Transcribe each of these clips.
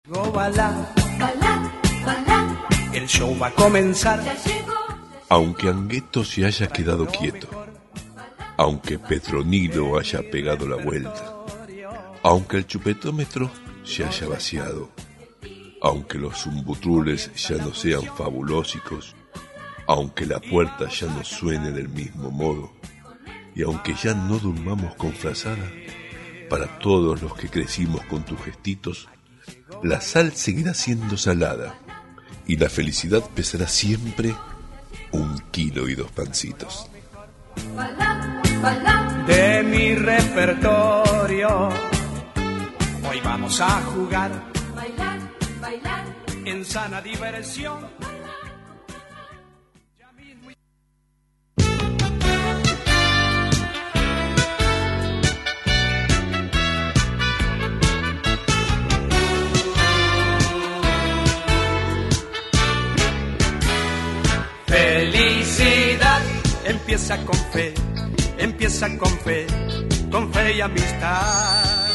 Balá, balá, balá. El show va a comenzar. Aunque Angueto se haya quedado quieto, aunque Petronilo haya pegado la vuelta, aunque el chupetómetro se haya vaciado, aunque los zumbutrules ya no sean fabulósicos, aunque la puerta ya no suene del mismo modo, y aunque ya no durmamos con frazada, para todos los que crecimos con tus gestitos, la sal seguirá siendo salada, y la felicidad pesará siempre 1 kilo y 2 pancitos. De mi repertorio, hoy vamos a jugar, bailar, bailar, en sana diversión. Felicidad empieza con fe y amistad.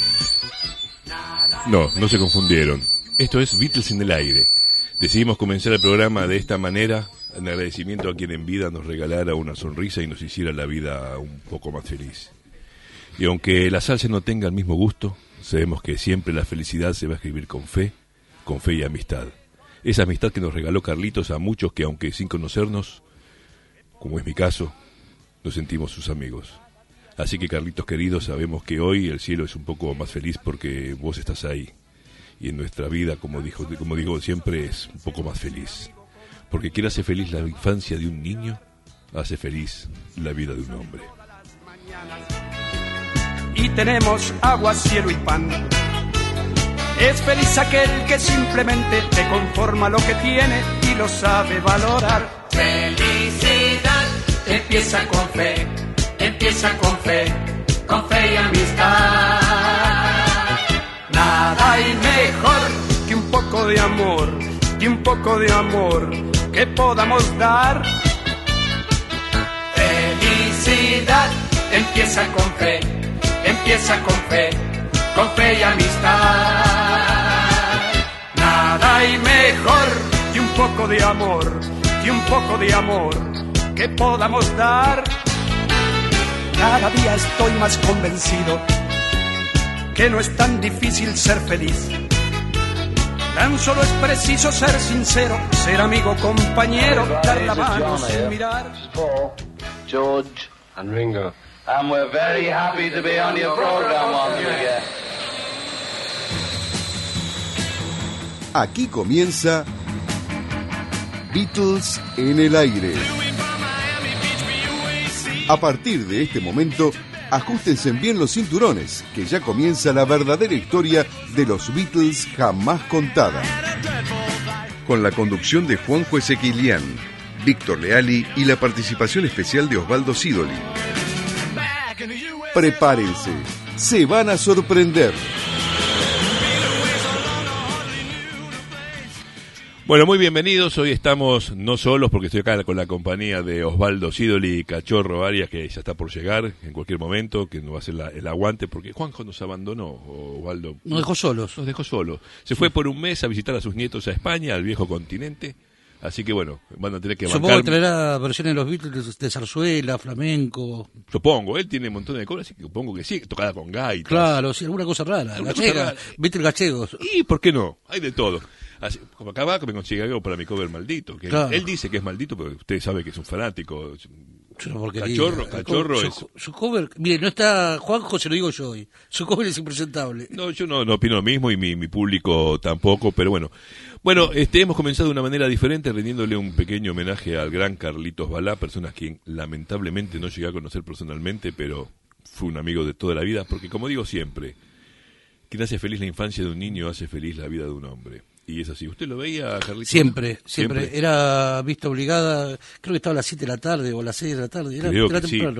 No se confundieron. Esto es Beatles en el aire. Decidimos comenzar el programa de esta manera, en agradecimiento a quien en vida nos regalara una sonrisa y nos hiciera la vida un poco más feliz. Y aunque la salsa no tenga el mismo gusto, sabemos que siempre la felicidad se va a escribir con fe y amistad. Esa amistad que nos regaló Carlitos a muchos que, aunque sin conocernos, como es mi caso, nos sentimos sus amigos. Así que, Carlitos querido, sabemos que hoy el cielo es un poco más feliz porque vos estás ahí. Y en nuestra vida, como digo siempre, es un poco más feliz. Porque quien hace feliz la infancia de un niño, hace feliz la vida de un hombre. Y tenemos agua, cielo y pan. Es feliz aquel que simplemente te conforma lo que tiene y lo sabe valorar. Felicidad empieza con fe y amistad. Nada hay mejor que un poco de amor que podamos dar. Felicidad empieza con fe y amistad. Nada hay mejor que un poco de amor que podamos dar. Cada día estoy más convencido que no es tan difícil ser feliz. Tan solo es preciso ser sincero, ser amigo, compañero, dar la mano sin mirar. Paul, George and Ringo. And we're very happy to be on your program once again. Aquí comienza Beatles en el aire. A partir de este momento, ajustense bien los cinturones, que ya comienza la verdadera historia de los Beatles jamás contada. Con la conducción de Juanjo Ezequilián, Víctor Leali y la participación especial de Osvaldo Sidoli. Prepárense, se van a sorprender. Bueno, muy bienvenidos. Hoy estamos no solos porque estoy acá con la compañía de Osvaldo Sidoli y Cachorro Arias, que ya está por llegar en cualquier momento, que nos va a hacer el aguante porque Juanjo nos abandonó, Osvaldo. Nos dejó solos. Nos dejó solos. Se fue por un mes a visitar a sus nietos a España, al viejo continente. Así que bueno, van a tener que bancar. Supongo que traerá versiones de los Beatles de zarzuela, flamenco. Supongo, él tiene un montón de cosas, así que supongo que sí, tocada con gaitas. Claro, sí, alguna cosa rara, gallega, Beatles gallegos. Y ¿por qué no? Hay de todo. Así, como acá va, que me consigue algo para mi cover maldito. Que claro. Él dice que es maldito, pero usted sabe que es un fanático. Cachorro es... Su cover, mire, no está Juanjo, se lo digo yo hoy. Su cover es impresentable. No, yo no opino lo mismo y mi público tampoco, pero bueno. Bueno, hemos comenzado de una manera diferente, rindiéndole un pequeño homenaje al gran Carlitos Balá, persona que lamentablemente no llegué a conocer personalmente, pero fue un amigo de toda la vida, porque como digo siempre, quien hace feliz la infancia de un niño hace feliz la vida de un hombre. Y es así. ¿Usted lo veía, Carlitos? Siempre. Era vista obligada, creo que estaba a las 7 de la tarde o a las 6 de la tarde, era temprano. Sí.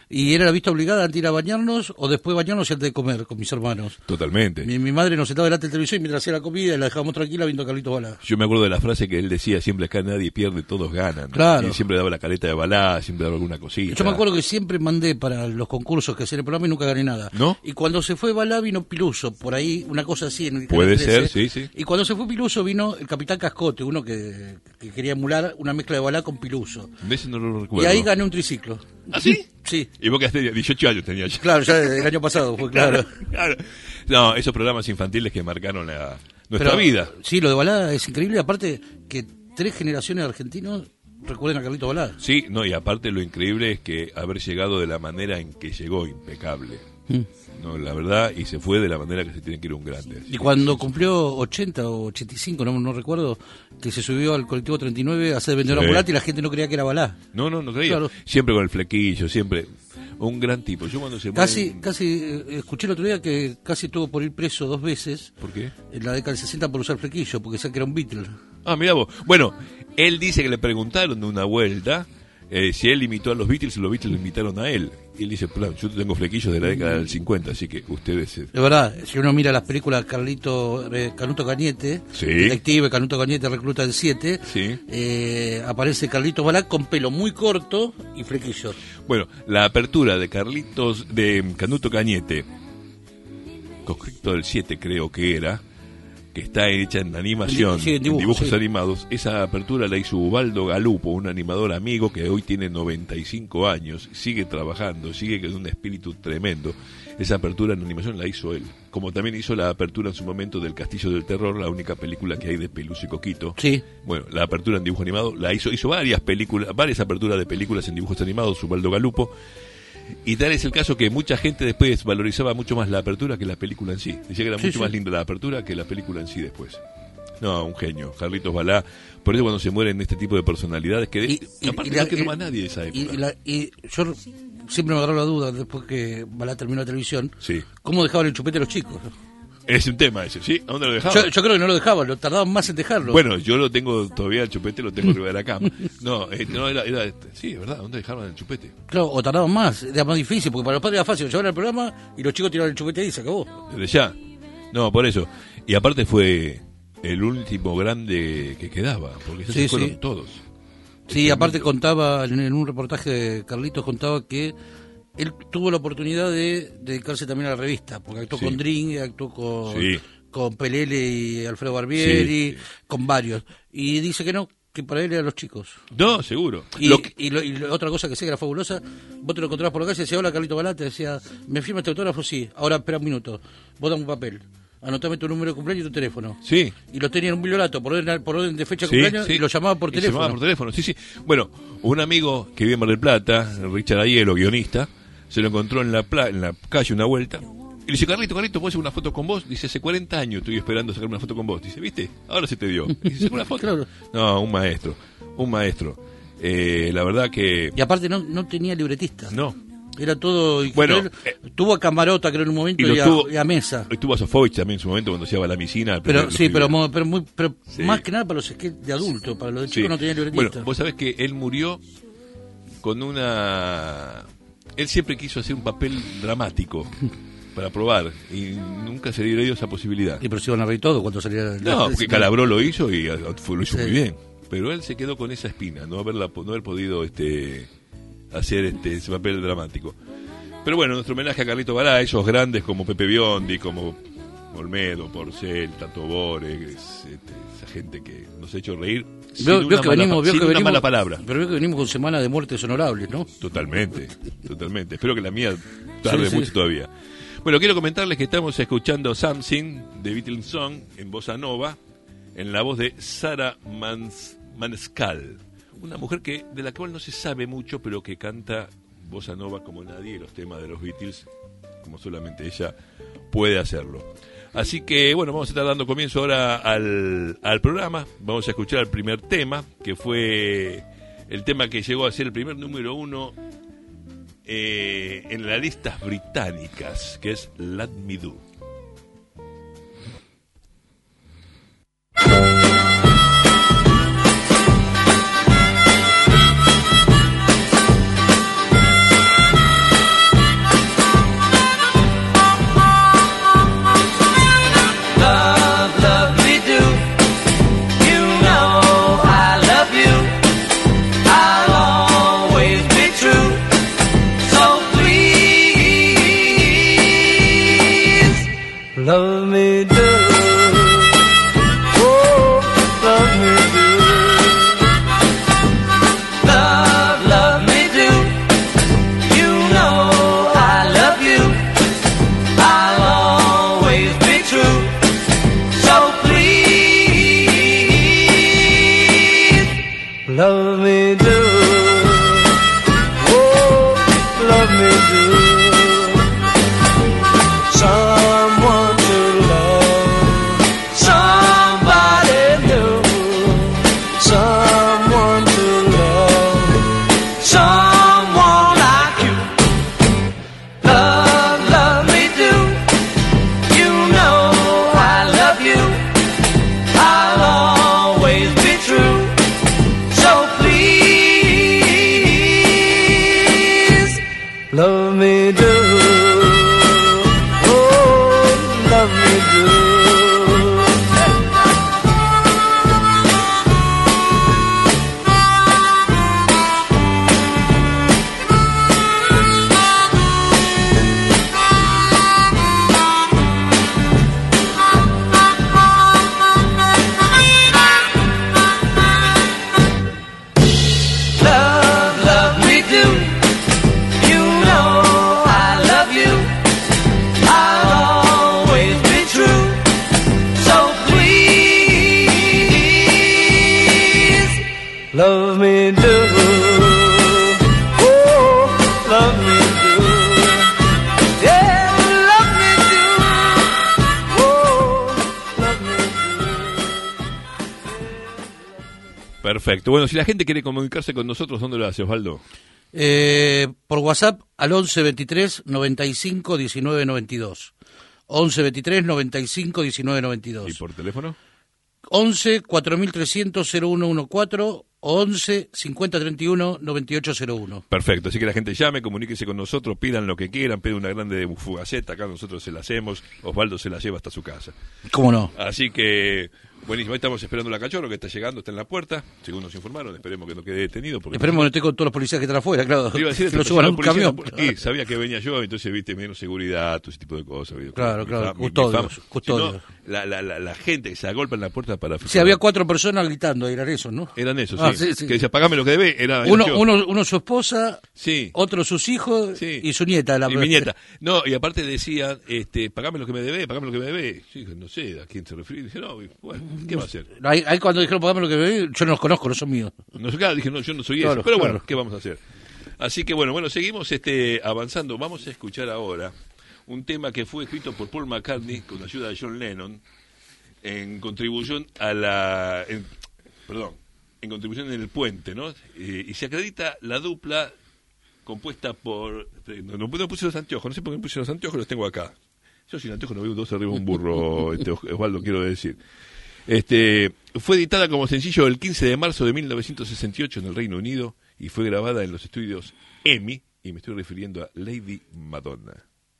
Y era la vista obligada antes de ir a bañarnos o después de bañarnos y antes de comer con mis hermanos. Totalmente. Mi madre nos sentaba delante del televisor y mientras hacía la comida y la dejábamos tranquila viendo a Carlitos Balá. Yo me acuerdo de la frase que él decía, siempre acá nadie pierde, todos ganan. Claro. Y siempre daba la careta de Balá, siempre daba alguna cosita. Yo me acuerdo que siempre mandé para los concursos que hacía el programa y nunca gané nada. ¿No? Y cuando se fue Balá vino Piluso, por ahí, una cosa así en el Puede Canal 13. ser, sí. Y cuando se fue Piluso vino el Capitán Cascote, uno que quería emular una mezcla de Balá con Piluso. De ese no lo recuerdo. Y ahí gané un triciclo. ¿Ah, sí? Sí. Y vos que hace 18 años tenía ya. Claro, ya el año pasado fue claro. Claro. No, esos programas infantiles que marcaron nuestra vida. Sí, lo de Balá es increíble, aparte que 3 generaciones de argentinos recuerden a Carlitos Balá. Sí, no, y aparte lo increíble es que haber llegado de la manera en que llegó, impecable. No, la verdad, y se fue de la manera que se tiene que ir un grande. Y cuando cumplió 80 o 85, no recuerdo, que se subió al colectivo 39 a hacer vendedor ambulante y la gente no creía que era Balá. No creía. Claro. Siempre con el flequillo, siempre. Un gran tipo. Yo cuando se Casi escuché el otro día que casi tuvo por ir preso 2 veces. ¿Por qué? En la década del 60 por usar flequillo, porque decía que era un Beatle. Ah, mirá vos. Bueno, él dice que le preguntaron de una vuelta si él imitó a los Beatles y los Beatles lo imitaron a él. Y él dice, plan, yo tengo flequillos de la década del 50, así que ustedes... De verdad, si uno mira las películas Canuto Cañete, Sí. Detective, Canuto Cañete, Recluta del 7, Sí. aparece Carlitos Balá con pelo muy corto y flequillos. Bueno, la apertura de Canuto Cañete, Conscripto del 7 creo que era, que está hecha en animación, Sí, en dibujos sí. animados. Esa apertura la hizo Ubaldo Galupo, un animador amigo que hoy tiene 95 años, sigue trabajando, sigue con un espíritu tremendo. Esa apertura en animación la hizo él, como también hizo la apertura en su momento del Castillo del Terror, la única película que hay de Peluso y Coquito. Sí. Bueno, la apertura en dibujo animado la hizo varias aperturas de películas en dibujos animados, Ubaldo Galupo. Y tal es el caso que mucha gente después valorizaba mucho más la apertura que la película en sí. Decía que era mucho más linda la apertura que la película en sí después. No, un genio, Carlitos Balá. Por eso cuando se mueren este tipo de personalidades, que aparte no quedó más nadie de esa época. Y yo siempre me agarró la duda, después que Balá terminó la televisión, Sí. ¿cómo dejaban el chupete a los chicos? Es un tema ese, ¿sí? ¿A dónde lo dejaban? Yo creo que no lo dejaban, lo tardaban más en dejarlo. Bueno, yo lo tengo todavía, el chupete lo tengo arriba de la cama. No, era sí, es verdad, ¿dónde dejaban el chupete? Claro, o tardaban más, era más difícil, porque para los padres era fácil, llevaban al programa y los chicos tiraban el chupete ahí y se acabó. Desde ya. No, por eso. Y aparte fue el último grande que quedaba, porque esos Sí, fueron sí. todos. Sí, aparte contaba, en un reportaje de Carlitos contaba que él tuvo la oportunidad de dedicarse también a la revista, porque actuó Sí. con Dring, actuó Sí. con Pelele y Alfredo Barbieri, Sí. con varios. Y dice que no, que para él eran los chicos. No, seguro. Y otra cosa que sé que era fabulosa, vos te lo encontrabas por la calle y decía, hola Carlito Balá, te decía, ¿me firma este autógrafo? Sí, ahora espera un minuto, vos dame un papel, anotame tu número de cumpleaños y tu teléfono. Sí. Y lo tenía en un bibliolato por orden de fecha de Sí, cumpleaños sí. y lo llamaba por Y se teléfono. llamaba por teléfono, sí, sí. Bueno, un amigo que vive en Mar del Plata, Richard Aiello, guionista, se lo encontró en la calle una vuelta. Y le dice, Carlito, ¿puedo hacer una foto con vos? Dice, hace 40 años estoy esperando sacar una foto con vos. Dice, ¿viste? Ahora se te dio. Dice, ¿saca una foto? Claro. No, un maestro. La verdad que... Y aparte no tenía libretista. No. Era todo... Bueno, tuvo a Camarota, creo, en un momento, y a Mesa. Estuvo a Sofovich también en su momento cuando se iba a la piscina. Pero sí, pero Sí. más que nada para los sketches de adultos, para los de Sí. chicos no tenía libretista. Bueno, vos sabés que él murió con una... Él siempre quiso hacer un papel dramático para probar y nunca se le dio esa posibilidad. Y pero se iban a reír todo cuando salía... No, porque Calabró lo hizo y lo hizo Sí. muy bien. Pero él se quedó con esa espina, no haber podido hacer ese papel dramático. Pero bueno, nuestro homenaje a Carlito Balá, a esos grandes como Pepe Biondi, como Olmedo, Porcel, Tato Bores, esa gente que nos ha hecho reír sin una mala palabra. Pero veo que venimos con semana de muertes honorables, ¿no? Totalmente. Espero que la mía tarde Sí. mucho todavía. Bueno, quiero comentarles que estamos escuchando Something de Beatles Song en bossa nova, en la voz de Sarah Manscal, una mujer de la cual no se sabe mucho, pero que canta bossa nova como nadie, los temas de los Beatles, como solamente ella puede hacerlo. Así que, bueno, vamos a estar dando comienzo ahora al programa. Vamos a escuchar el primer tema, que fue el tema que llegó a ser el primer número 1 en las listas británicas, que es Let Me Do. love me do. Oh, love me do. Someone to love, somebody new. Someone to love, someone like you. Love, love me do. You know I love you. I'll always be true. So please, love me do. Oh, love me do. Love, love me do. You know I love you. I'll always be true. So please, love me do. Oh, love me do. Yeah, love me do. Oh, love me do. Perfecto. Bueno, si la gente quiere comunicarse con nosotros, ¿dónde lo hace, Osvaldo? Por WhatsApp al 11 23 95 19 92. 11 23 95 19 92. ¿Y por teléfono? 11 4300 0114 o 11 50 31 9801. Perfecto, así que la gente llame, comuníquese con nosotros, pidan lo que quieran, piden una grande fugaceta, acá nosotros se la hacemos, Osvaldo se la lleva hasta su casa. ¿Cómo no? Así que, buenísimo, ahí estamos esperando la Cachorro que está llegando, está en la puerta, según nos informaron, esperemos que no quede detenido. Porque Esperemos que no esté con todos los policías que están afuera, claro. Te iba a decir, que lo suban a un camión. Y sabía que venía yo, entonces viste menos seguridad, todo ese tipo de cosas. ¿Viste? Claro, claro, Mi custodios. Si no, la gente que se agolpa en la puerta para... Sí, había 4 personas gritando, eran esos, ¿no? Eran esos, Ah, sí. sí. Que decía, pagame lo que debe, era yo. Uno su esposa, Sí. otro sus hijos Sí. y su nieta. Y mi nieta. No, y aparte decía, pagame lo que me debe, pagame lo que me debe. Yo dije, no sé a quién se refiere. Dije, no, bueno, ¿qué va a hacer? Ahí cuando dijeron pagame lo que me debe, yo no los conozco, no son míos. No sé, claro, dije, no, yo no soy Claro, eso. Pero bueno, claro. ¿qué vamos a hacer? Así que bueno, seguimos avanzando. Vamos a escuchar ahora un tema que fue escrito por Paul McCartney con la ayuda de John Lennon en contribución a en contribución en el puente, ¿no? Y se acredita la dupla compuesta por... No puse los anteojos, no sé por qué no puse los anteojos, los tengo acá. Yo sin anteojos no veo dos arriba de un burro, Osvaldo, quiero decir. Fue editada como sencillo el 15 de marzo de 1968 en el Reino Unido y fue grabada en los estudios EMI, y me estoy refiriendo a Lady Madonna.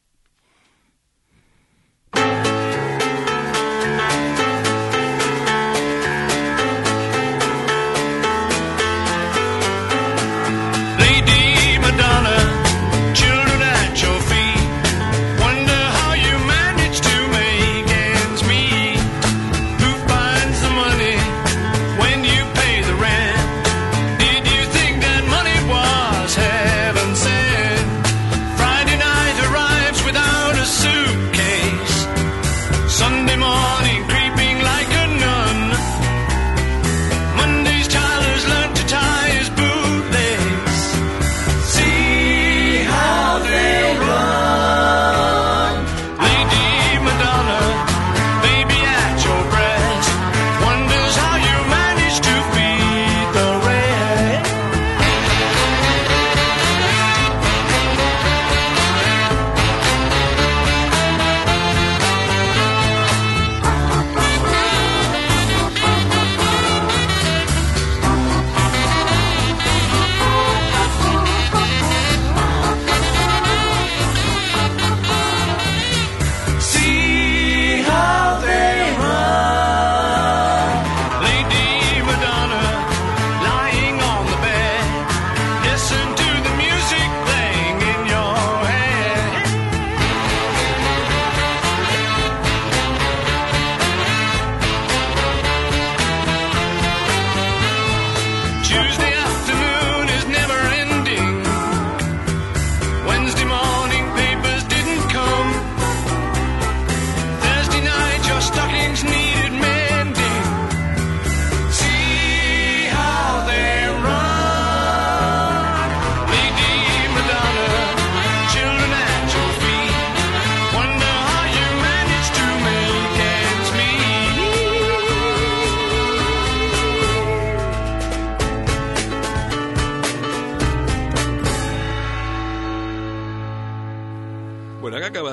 Lady Madonna, children at your feet, wonder how you manage to make ends meet. Who finds the money when you pay the rent? Did you think that money was heaven sent? Friday night arrives without a suitcase.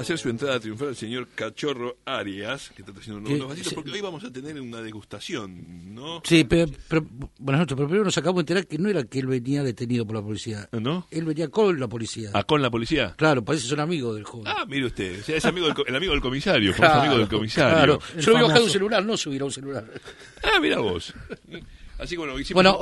hacer su entrada triunfal el señor Cachorro Arias, que está haciendo unos vasitos, porque hoy vamos a tener una degustación, ¿no? Sí, pero buenas noches, pero primero nos acabamos de enterar que no era que él venía detenido por la policía. ¿No? Él venía con la policía. ¿Ah, con la policía? Claro, parece que son amigos del joven. Ah, mire usted, o sea, es amigo el amigo del comisario, Claro, famoso amigo del comisario. Claro, El yo lo voy a bajar de un famoso. celular, no subir a un celular. Ah, mira vos. Así que bueno, hicimos... Bueno,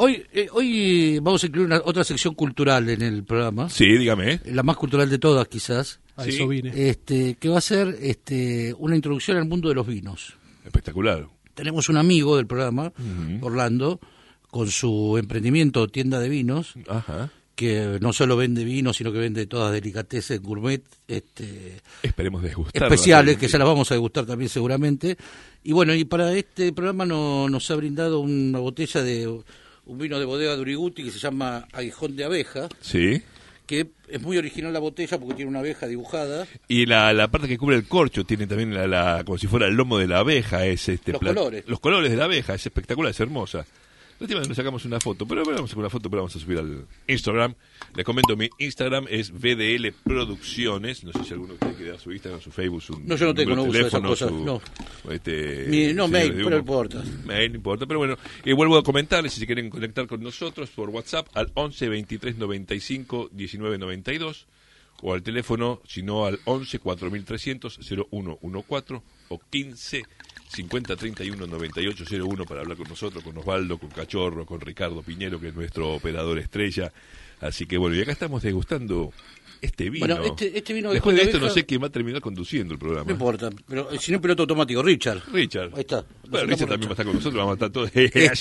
hoy vamos a incluir otra sección cultural en el programa. Sí, dígame. La más cultural de todas, quizás. A Sí. eso vine. Que va a ser una introducción al mundo de los vinos. Espectacular. Tenemos un amigo del programa, Orlando, con su emprendimiento tienda de vinos, Ajá. que no solo vende vinos, sino que vende todas delicatessen gourmet Esperemos degustar. especiales, que ya las vamos a degustar también seguramente. Y bueno, y para este programa nos ha brindado una botella de un vino de bodega de Uriguti que se llama Aguijón de Abeja, Sí. que es muy original la botella porque tiene una abeja dibujada. Y la parte que cubre el corcho tiene también como si fuera el lomo de la abeja. Los colores. Los colores de la abeja, es espectacular, es hermosa. La última vez nos sacamos una foto, pero bueno, vamos a sacar una foto, pero vamos a subir al Instagram. Les comento, mi Instagram es VDL Producciones. No sé si alguno quiere dar su Instagram, su Facebook, su No, yo no tengo, número no de uso esas teléfono, cosas, su, no. señales Mail, de pero humo. no importa. Mail, no importa, pero bueno. Y vuelvo a comentarles si se quieren conectar con nosotros por WhatsApp al 11 23 95 19 92 o al teléfono, si no al 11 4300 0114 o 15 50 31 98 01 para hablar con nosotros, con Osvaldo, con Cachorro, con Ricardo Piñero, que es nuestro operador estrella. Así que bueno, y acá estamos degustando este vino. Bueno, este vino Después de esto abeja, no sé quién va a terminar conduciendo el programa. no importa, pero si no es piloto automático, Richard. Richard. Ahí está. Bueno, Lo sacamos Richard también va a estar con nosotros, vamos a estar todos.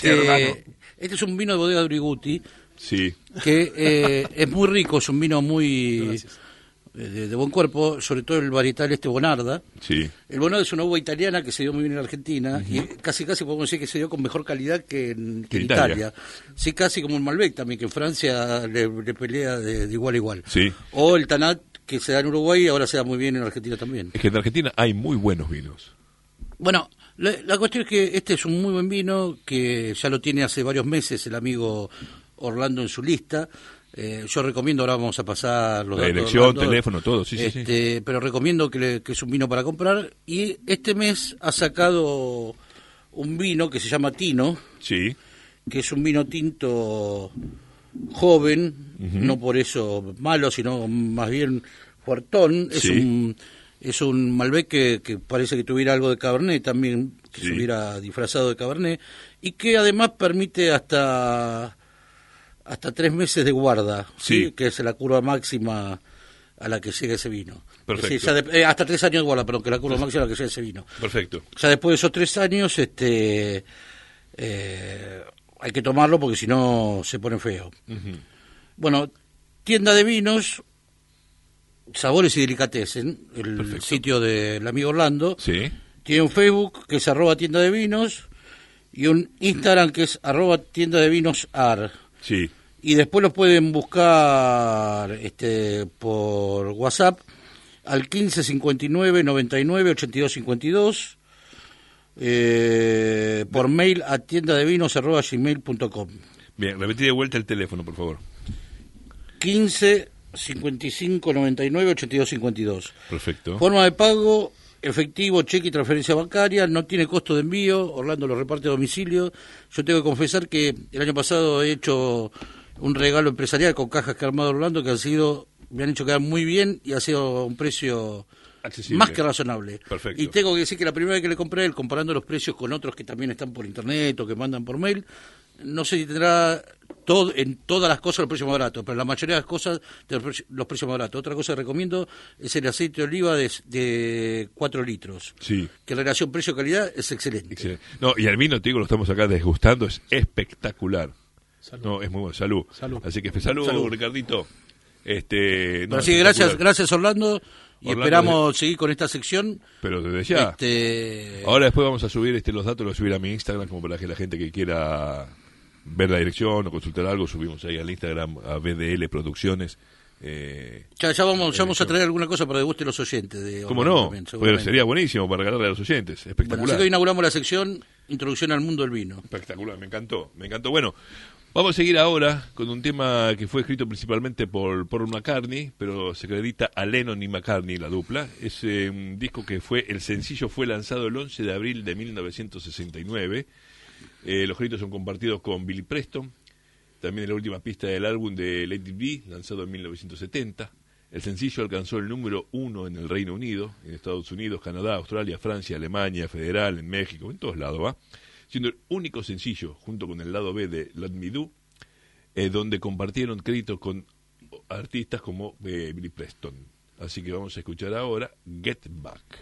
Este es un vino de bodega de Uriguti Sí, que es muy rico, es un vino muy de buen cuerpo, sobre todo el varietal Bonarda. sí. El Bonarda es una uva italiana que se dio muy bien en Argentina y casi podemos decir que se dio con mejor calidad que en Italia. Italia. Sí, casi como el Malbec también, que en Francia le pelea de igual a igual. Sí. O el Tanat, que se da en Uruguay y ahora se da muy bien en Argentina también. Es que en Argentina hay muy buenos vinos. Bueno, la cuestión es que este es un muy buen vino que ya lo tiene hace varios meses el amigo Orlando en su lista. Yo recomiendo, ahora vamos a pasar los La datos de dirección, Orlando, teléfono, todo, sí, sí, sí. pero recomiendo que es un vino para comprar. Y este mes ha sacado un vino que se llama Tino, Sí, que es un vino tinto joven, no por eso malo, sino más bien fuertón. Sí. Es un Malbec que parece que tuviera algo de Cabernet también, que Sí. se hubiera disfrazado de Cabernet, y que además permite hasta 3 meses de guarda, Sí. que es la curva máxima a la que llega ese vino. Perfecto. Sí, ya hasta 3 años de guarda, perdón, que la curva máxima a la que llega ese vino. perfecto. Ya después de esos 3 años, hay que tomarlo porque si no se pone feo. Bueno, tienda de vinos, sabores y delicatessen, el Perfecto. sitio del amigo Orlando. Sí, Tiene un Facebook que es @tienda de vinos y un Instagram que es @tienda de vinos ar. sí. Y después los pueden buscar por WhatsApp al 15 59 99 82 52, por mail a tiendadevinos@gmail.com. Bien, repetí de vuelta el teléfono, por favor. 15 55 99 82 52. Perfecto. Forma de pago: efectivo, cheque y transferencia bancaria, no tiene costo de envío, Orlando lo reparte a domicilio. Yo tengo que confesar que el año pasado he hecho un regalo empresarial con cajas que ha armado Orlando que me han hecho quedar muy bien y ha sido un precio Accesible. más que razonable. Perfecto. Y tengo que decir que la primera vez que le compré, él, comparando los precios con otros que también están por internet o que mandan por mail, no sé si tendrá en todas las cosas los precios más baratos, pero la mayoría de las cosas los precios más baratos. Otra cosa que recomiendo es el aceite de oliva de 4 litros, Sí. que la relación precio-calidad es excelente. Excelente. No, y el vino, te digo, lo estamos acá desgustando, es espectacular. Salud. No, es muy bueno. Salud. Salud. Así que salud, Salud. Ricardito. No, Así que espectacular. gracias Orlando, y Orlando, esperamos seguir con esta sección. Pero desde ya. Ahora después vamos a subir los datos, los subir a mi Instagram como para que la gente que quiera ver la dirección o consultar algo, subimos ahí al Instagram a VDL Producciones. Ya vamos a traer alguna cosa para que guste los oyentes. ¿Cómo Orlando no? también, Pero seguramente. sería buenísimo para regalarle a los oyentes. Bueno, Espectacular. así que hoy inauguramos la sección Introducción al Mundo del Vino. Espectacular, me encantó. Bueno, Vamos a seguir ahora con un tema que fue escrito principalmente por Paul McCartney, pero se acredita a Lennon y McCartney, la dupla. Es un disco que el sencillo fue lanzado el 11 de abril de 1969. Los créditos son compartidos con Billy Preston. También es la última pista del álbum de Let It Be, lanzado en 1970. El sencillo alcanzó el número 1 en el Reino Unido, en Estados Unidos, Canadá, Australia, Francia, Alemania, Federal, en México, en todos lados, ¿va? Siendo el único sencillo, junto con el lado B de Let Me Do, donde compartieron créditos con artistas como Billy Preston. Así que vamos a escuchar ahora Get Back.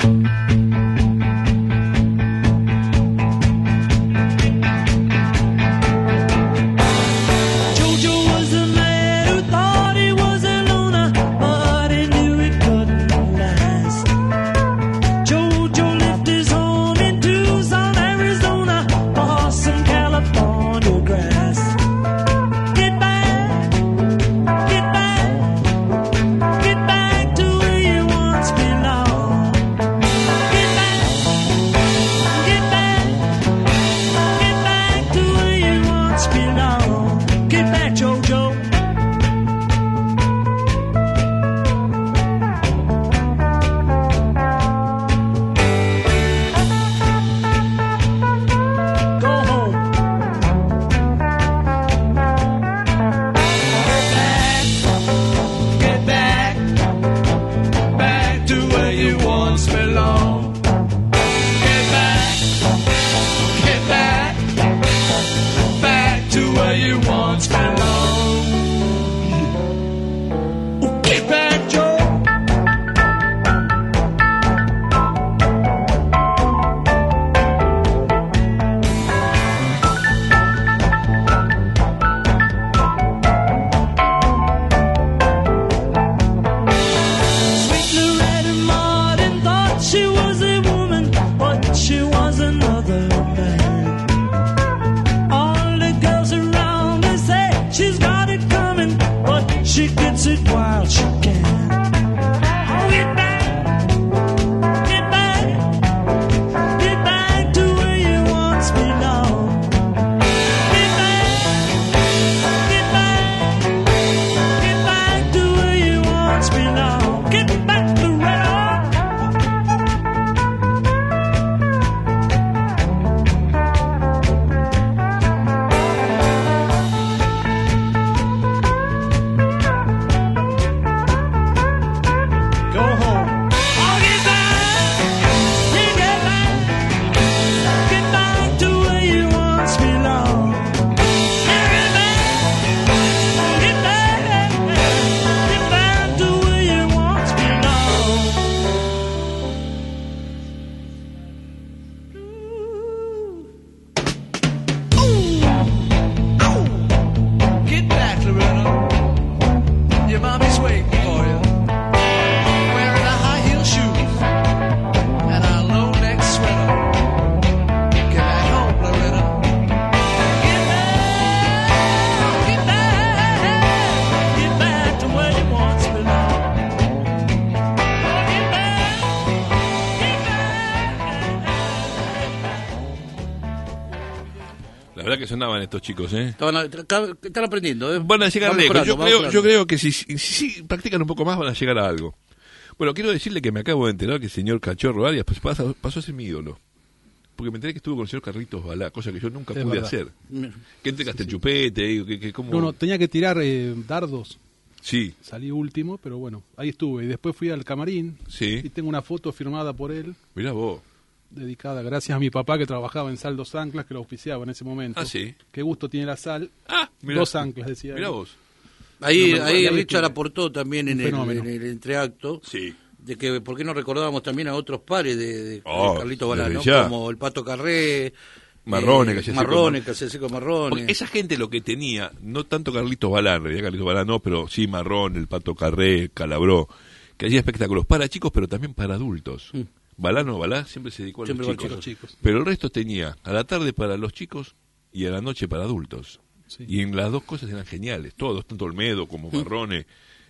Que sonaban estos chicos, Están aprendiendo, Van a llegar lejos. Yo creo que si practican un poco más van a llegar a algo. Bueno, quiero decirle que me acabo de enterar que el señor Cachorro Arias pasó a ser mi ídolo. Porque me enteré que estuvo con el señor Carlitos Balá, cosa que yo nunca pude hacer. Que entregaste el chupete, ¿cómo? No, tenía que tirar dardos. Sí. Salí último, pero bueno, ahí estuve. Y después fui al camarín. Sí. Y tengo una foto firmada por él. Mirá vos. Dedicada gracias a mi papá que trabajaba en Sal Dos Anclas, que lo auspiciaba en ese momento. Ah, sí. Qué gusto tiene la sal. Mirá. 2 anclas, decía. Mirá vos. Ahí Richard aportó también en el entreacto. Sí. De que, ¿por qué no recordábamos también a otros pares de Carlito Balá, ¿no? Ya. Como el Pato Carré, Marrone, que hacía seco Marrone. Porque esa gente lo que tenía, no tanto Carlitos Balá, en realidad Carlitos Balá no, pero sí Marrone, el Pato Carré, Calabró, que hacía espectáculos para chicos, pero también para adultos. Balá siempre se dedicó a los chicos. Pero el resto tenía a la tarde para los chicos y a la noche para adultos. Sí. Y en las dos cosas eran geniales, todos, tanto Olmedo como Marrone,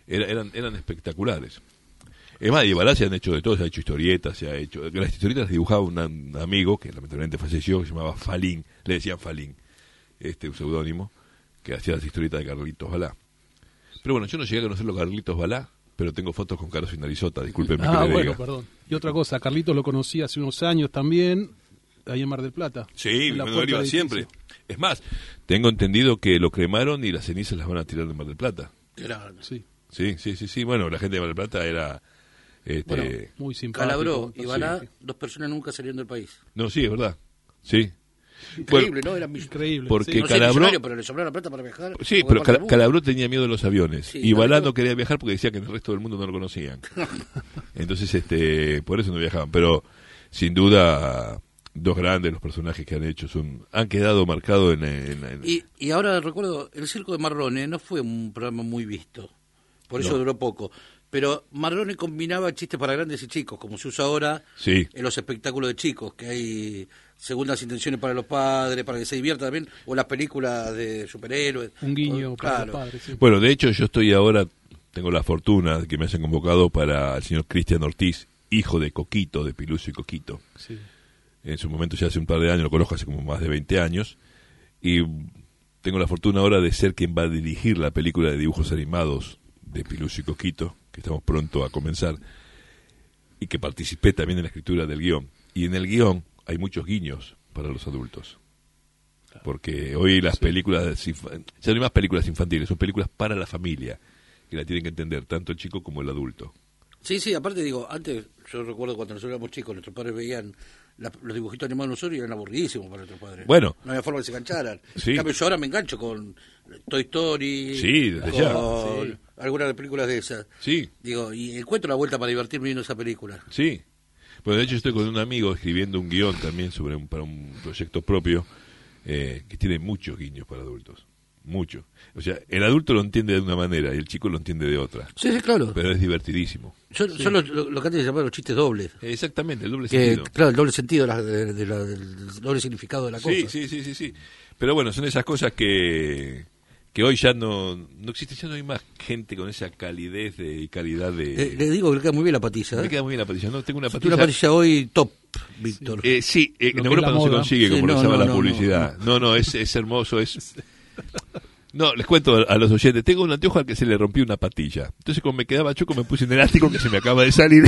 eran espectaculares. Es más, y Balá se han hecho de todo, se ha hecho historietas, las historietas las dibujaba un amigo, que lamentablemente falleció, que se llamaba Falín, le decían Falín, un seudónimo, que hacía las historietas de Carlitos Balá. Pero bueno, yo no llegué a conocerlo a Carlitos Balá, pero tengo fotos con Carlos Inarizota, discúlpenme que le bueno, diga. perdón. Y otra cosa, a Carlitos lo conocí hace unos años también, ahí en Mar del Plata. Sí, en la él puerta iba del siempre. edificio. Es más, tengo entendido que lo cremaron y las cenizas las van a tirar de Mar del Plata. Sí. Sí. Bueno, la gente de Mar del Plata era... Bueno, Muy simpático. Calabró y Balá, Sí. 2 personas nunca salieron del país. No, sí, es verdad. Sí. Increíble, Bueno, ¿no? Eran Increíble. porque sí. no sé, Calabró- millonario, pero le sobraba la plata para viajar. Sí, por pero parte del mundo. Calabró tenía miedo de los aviones Sí, y Balá Calabró- no quería viajar porque decía que en el resto del mundo no lo conocían. Entonces, por eso no viajaban. Pero sin duda, 2 grandes los personajes que han hecho han quedado marcados en Y ahora recuerdo, el Circo de Marrone no fue un programa muy visto, por eso No. duró poco. Pero Marrone combinaba chistes para grandes y chicos, como se usa ahora Sí. en los espectáculos de chicos, que hay segundas intenciones para los padres, para que se diviertan también, o las películas de superhéroes. Un guiño para Claro. los padres. Sí. Bueno, de hecho, yo estoy ahora, tengo la fortuna de que me hayan convocado para el señor Cristian Ortiz, hijo de Coquito, de Piluso y Coquito. Sí. En su momento, ya hace un par de años, lo conozco hace como más de 20 años, y tengo la fortuna ahora de ser quien va a dirigir la película de dibujos animados de Piluso y Coquito, que estamos pronto a comenzar, y que participé también en la escritura del guión. Y en el guión hay muchos guiños para los adultos. Porque hoy las películas, ya no hay más películas infantiles, son películas para la familia, que la tienen que entender tanto el chico como el adulto. Sí, aparte digo, antes yo recuerdo cuando nosotros éramos chicos, nuestros padres veían los dibujitos animados de nosotros y eran aburridísimos para nuestros padres. Bueno. No había forma que se engancharan. Sí. En cambio, yo ahora me engancho con Toy Story, Sí, desde con ya. Sí. algunas de las películas de esas. Sí, Digo, y encuentro la vuelta para divertirme viendo esa película. sí. Bueno, de hecho estoy con un amigo escribiendo un guión también para un proyecto propio que tiene muchos guiños para adultos. Muchos. O sea, el adulto lo entiende de una manera y el chico lo entiende de otra. Sí, claro. Pero es divertidísimo. Son lo que antes se llamaba los chistes dobles. Exactamente, el doble Que, sentido. claro, el doble sentido, del doble significado de la cosa. Sí. Pero bueno, son esas cosas que hoy ya no existe, ya no hay más gente con esa calidez y calidad de... Le digo que le queda muy bien la patilla. Me ¿eh? queda muy bien la patilla, ¿no? Tengo una Tiene patilla... una patilla hoy top, Víctor. Sí, en Lo que Europa es la no se moda. consigue Sí, como lo no, llama no, la no, publicidad. No, es hermoso, es... No, les cuento a los oyentes, tengo un anteojo al que se le rompió una patilla. Entonces, como me quedaba choco, me puse un elástico que se me acaba de salir.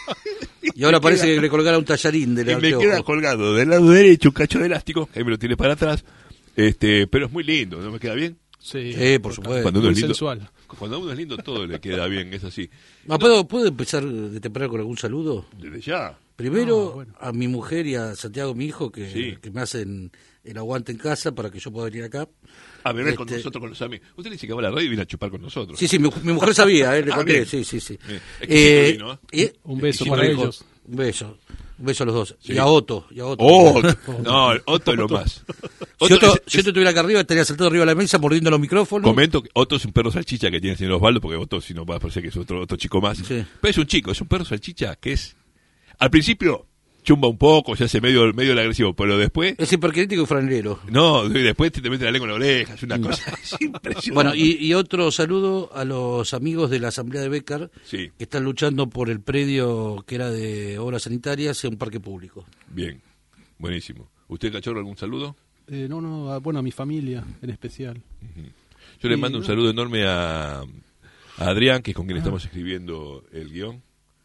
Y ahora parece que le colgara un tallarín del Y me anteojo. queda colgado del lado derecho un cacho de elástico, que ahí me lo tiene para atrás. Pero es muy lindo, ¿no me queda bien? Sí, Por supuesto. Cuando uno muy es lindo, sensual. cuando uno es lindo todo le queda bien, es así. ¿Puedo empezar de temprano con algún saludo? Desde ya. Primero, bueno. a mi mujer y a Santiago, mi hijo, Sí. que me hacen el aguante en casa para que yo pueda venir acá. A beber con Este- nosotros, con los amigos. Usted le dice que va a la radio y viene a chupar con nosotros. Sí, mi mujer sabía, le Ah, conté, bien. sí. Bien. Exquisito vino, Un beso Sí, para lo dijo. ellos. Un beso a los dos. Sí. Y a Otto. ¡Oh! No, Otto es lo más. Si Otto es- estuviera acá arriba, estaría saltado arriba de la mesa mordiendo los micrófonos. Comento que Otto es un perro salchicha que tiene el señor Osvaldo, porque Otto, si no va a parecer que es otro chico más. Sí. Pero es un chico, es un perro salchicha que es. Al principio chumba un poco, se hace medio el agresivo, pero después. Es hipercrítico y franelero. No, y después te mete la lengua en la oreja, es una cosa es impresionante. Bueno, y otro saludo a los amigos de la Asamblea de Bécar Sí. que están luchando por el predio que era de obras sanitarias en un parque público. Bien, buenísimo. ¿Usted, Cachorro, algún saludo? Bueno, a mi familia en especial. Yo le Sí, mando un no. saludo enorme a Adrián, que es con quien estamos escribiendo el guión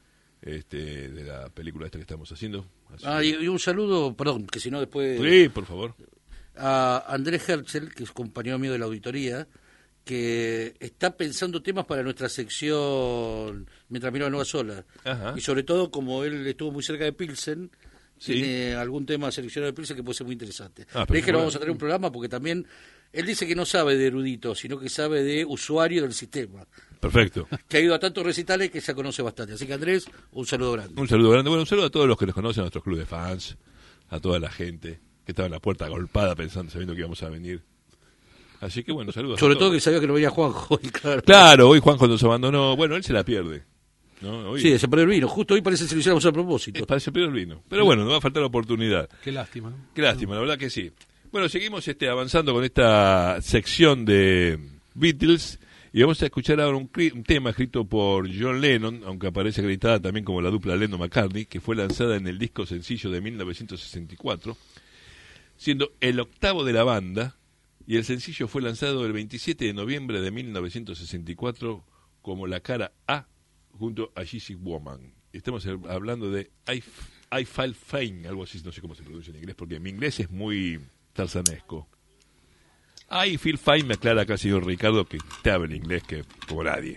de la película esta que estamos haciendo. Así- Y un saludo, perdón, que si no después... Sí, por favor. A Andrés Herschel, que es compañero mío de la auditoría, que está pensando temas para nuestra sección Mientras miro la nueva sola. Ajá. Y sobre todo, como él estuvo muy cerca de Pilsen, Sí. tiene algún tema seleccionado de Pilsen que puede ser muy interesante. Ah, Le dije que bueno. lo vamos a tener un programa porque también él dice que no sabe de erudito, sino que sabe de usuario del sistema, Perfecto. que ha ido a tantos recitales que ya conoce bastante. Así que Andrés, un saludo grande. Un saludo grande. Bueno, un saludo a todos los que nos conocen, a nuestros clubes de fans, a toda la gente que estaba en la puerta agolpada sabiendo que íbamos a venir. Así que bueno, saludos. Sobre a todo todos. que sabía que no venía Juanjo. Y claro. Claro, hoy Juanjo nos abandonó. Bueno, él se la pierde. ¿No? Hoy, Sí, se perdió el vino. Justo hoy parece que se lo hiciéramos a propósito. parece perdió el vino. Pero bueno, nos va a faltar la oportunidad. Qué lástima, ¿no? Qué lástima, la verdad que sí. Bueno, seguimos avanzando con esta sección de Beatles y vamos a escuchar ahora un tema escrito por John Lennon, aunque aparece acreditada también como la dupla Lennon-McCartney, que fue lanzada en el disco sencillo de 1964, siendo el octavo de la banda Y el sencillo fue lanzado el 27 de noviembre de 1964 como la cara A junto a Gypsy Woman. Estamos hablando de I Feel Fine, algo así, no sé cómo se pronuncia en inglés, porque mi inglés es muy tarzanesco. I Feel Fine, me aclara acá el señor Ricardo, que te habla inglés que como nadie.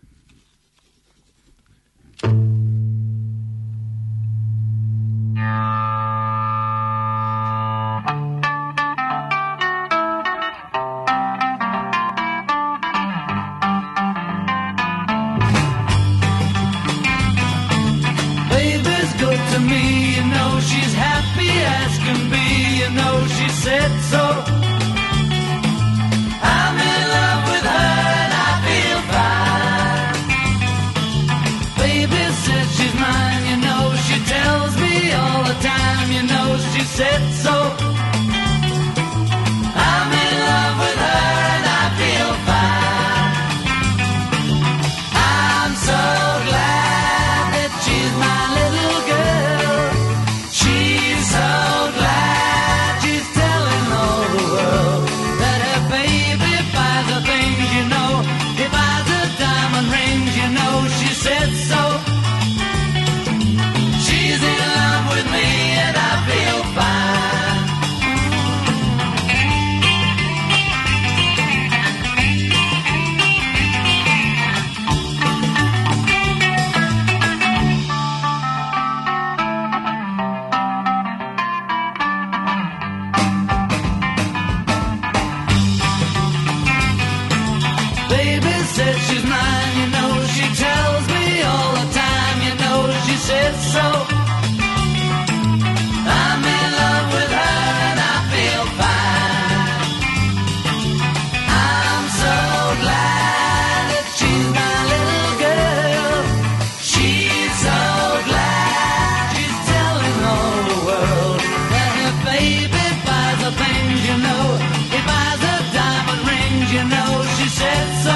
Baby's good to me, you know she's happy as can be, you know she said so. I'm in love with her and I feel fine. Baby says she's mine, you know she tells me all the time, you know she said so. I'm in love with her and I feel fine. I'm so glad that she's my little girl. She's so glad she's telling all the world that her baby buys her things, you know. He buys her diamond rings, you know. She said so. She's in love with me and I feel fine. Baby says she's mine, you know. She tells me all the time, you know. She says so. I'm in love with her and I feel fine. I'm so glad that she's my little girl. She's so glad she's telling all the world that her baby buys her things, you know. He buys her diamond rings, you know. She said so.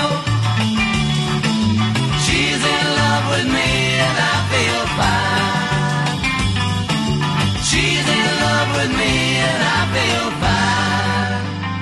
She's in love with me and I feel fine. She's in love with me and I feel fine.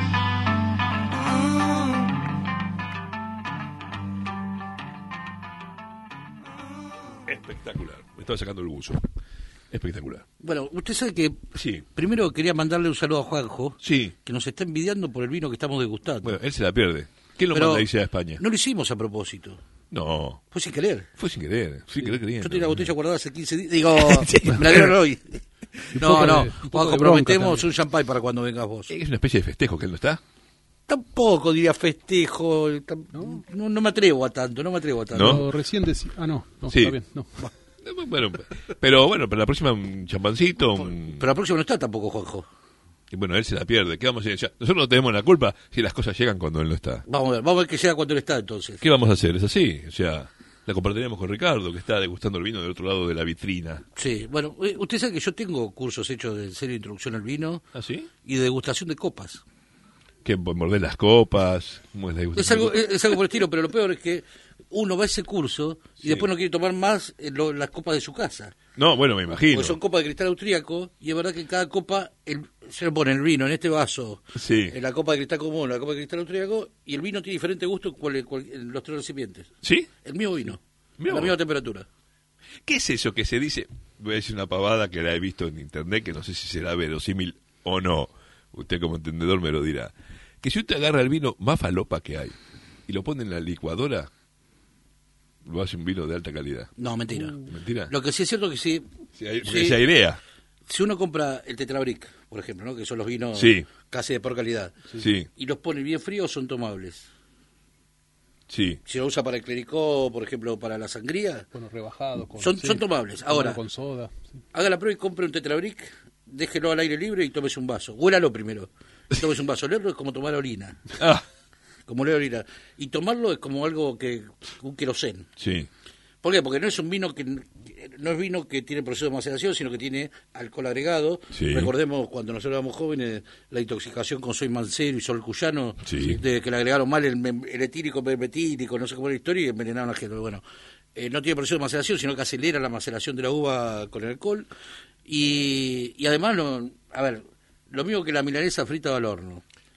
Espectacular. Me estaba sacando el buzo. Espectacular. Bueno, usted sabe que Sí. primero quería mandarle un saludo a Juanjo, Sí. que nos está envidiando por el vino que estamos degustando. Bueno, él se la pierde. ¿Quién lo Pero manda a irse a España? no lo hicimos a propósito, No, fue sin querer. fue sin querer. Sin querer queriendo. Yo tenía la botella guardada hace 15 días. Digo, Sí. me la dieron hoy. Un No, poco no, de- un poco Juanjo, de bronca prometemos también. un champán para cuando vengas vos. Es una especie de festejo que él no está. Tampoco diría festejo, no me atrevo a tanto, no me atrevo a tanto. ¿No? Pero recién no, Sí. está bien, no. Bueno, para la próxima un champancito. Pero la próxima no está tampoco Juanjo. Y bueno, él se la pierde. ¿Qué vamos a hacer? Ya, nosotros no tenemos la culpa si las cosas llegan cuando él no está. Vamos a ver qué llega cuando él está entonces. ¿Qué vamos a hacer? Es así. O sea, la compartiremos con Ricardo, que está degustando el vino del otro lado de la vitrina. Sí, bueno, usted sabe que yo tengo cursos hechos de serie de introducción al vino ¿Ah, sí? y de degustación de copas. Que morder las copas. ¿Cómo es la Es degustación? algo, es algo por el estilo, pero lo peor es que uno va a ese curso y Sí. después no quiere tomar más las copas de su casa. No, bueno, me imagino. Porque son copas de cristal austríaco y es verdad que en cada copa se le pone el vino en este vaso, Sí. en la copa de cristal común, la copa de cristal austríaco, y el vino tiene diferente gusto en los tres recipientes. ¿Sí? El mismo vino, Mirá la vos. misma temperatura. ¿Qué es eso que se dice? Voy a decir una pavada que la he visto en internet, que no sé si será verosímil o no. Usted como entendedor me lo dirá. Que si usted agarra el vino más falopa que hay y lo pone en la licuadora, lo hace un vino de alta calidad. No, mentira. ¿Mentira? Lo que sí es cierto que sí, Porque se airea. si uno compra el Tetrabric, por ejemplo, ¿no? Que son los vinos Sí. casi de por calidad, Sí, y los pone bien fríos, son tomables. sí. Si lo usa para el clericó, por ejemplo, para la sangría, Bueno, rebajados. Son tomables. Ahora, con soda. Sí. haga la prueba y compre un Tetrabric, déjelo al aire libre y tómese un vaso. Huélalo primero. Y tómese un vaso. Leerlo es como tomar orina. Ah, Como leer orina. Y tomarlo es como algo que un querosén. sí. ¿Por qué? Porque no es un vino que no es vino que tiene proceso de maceración, sino que tiene alcohol agregado. Sí. Recordemos cuando nosotros éramos jóvenes la intoxicación con soy mancero y sol cuyano, Sí. de que le agregaron mal el etílico, metílico, no sé cómo era la historia y envenenaron a gente. Bueno, no tiene proceso de maceración, sino que acelera la maceración de la uva con el alcohol y además a ver, lo mismo que la milanesa frita al horno.